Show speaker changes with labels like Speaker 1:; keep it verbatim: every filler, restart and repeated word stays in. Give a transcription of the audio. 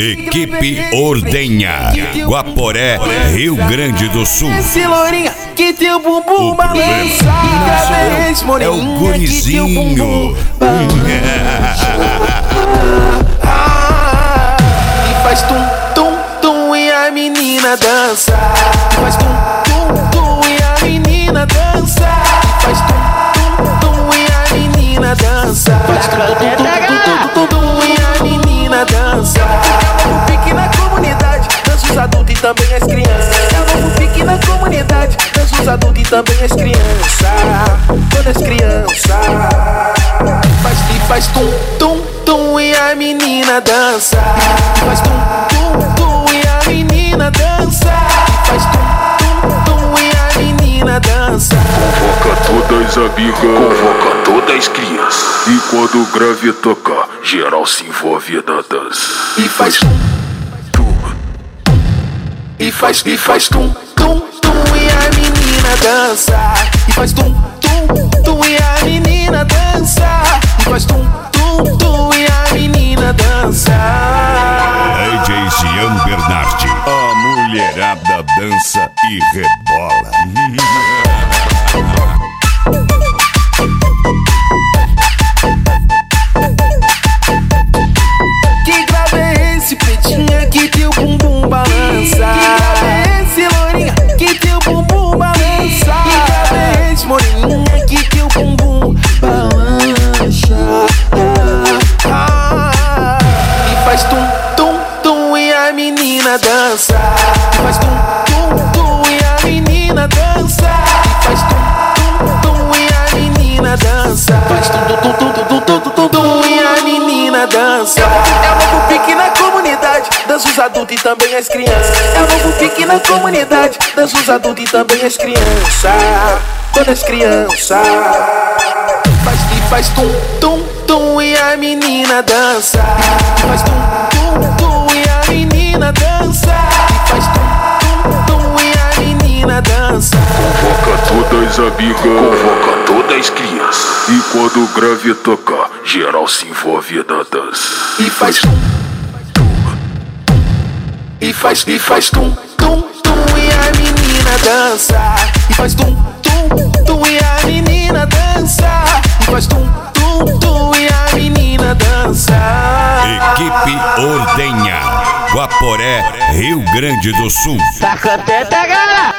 Speaker 1: Equipe Ordenha, Guaporé, Rio Grande do Sul.
Speaker 2: Esse lourinha que teu bumbum balança.
Speaker 1: É o gurizinho.
Speaker 2: E faz tum, tum, tum e a menina dança. E faz tum, tum, tum e a menina dança. E faz tum, tum, tum e a menina dança. Faz tum, tum, tum, tum, tum, tum e a menina dança. É um novo pique na comunidade, dança os adultos e também as crianças. É um novo pique na comunidade, dança os adultos e também as crianças. Todas as crianças. Faz e faz tum, tum, tum e a menina dança. Faz tum, tum, tum e a menina dança. Faz tum, tum, tum e a menina dança.
Speaker 3: Convoca todas as amigas, convoca todas as crianças. E quando o grave tocar, geral se envolve na dança.
Speaker 2: E faz tum,
Speaker 3: tum,
Speaker 2: e faz, e faz tum, tum, tum e a menina dança. E faz tum, tum, tum e a menina dança. E faz tum, tum, tum e a menina dança.
Speaker 1: D J Jean Bernardi, a mulherada dança e rebola.
Speaker 2: Que grave é esse, pretinha, que teu bumbum balança? Que grave é esse, lourinha, que teu bumbum balança? Que grave é esse, moreninha, que teu bumbum balança? Ah, ah, e faz tum, tum, tum e a menina dança. E faz tum, tum, tum e a menina dança. E faz tum, tum, tum e a menina dança. Faz tum, tum, tum, tum, tum, tum, tum, tum e a menina dança. É um novo pique na comunidade, dança os adultos e também as crianças. É um novo pique na comunidade, dança os adultos e também as crianças. Todas as crianças. Faz e faz tum, tum, tum e a menina dança. Faz tum, tum, tum e a menina dança. E faz tum, tum, tum e a menina dança.
Speaker 3: convoca todas as amigas, convoca todas as crianças. E quando o grave tocar, geral se envolve na dança.
Speaker 2: E faz tum, e faz, e faz tum, tum, tum e a menina dança. E faz tum, tum, tum e a menina dança. E faz tum, tum, tum e a menina dança.
Speaker 1: Equipe Ordenha, Guaporé, Rio Grande do Sul.
Speaker 4: Tá contente, galera?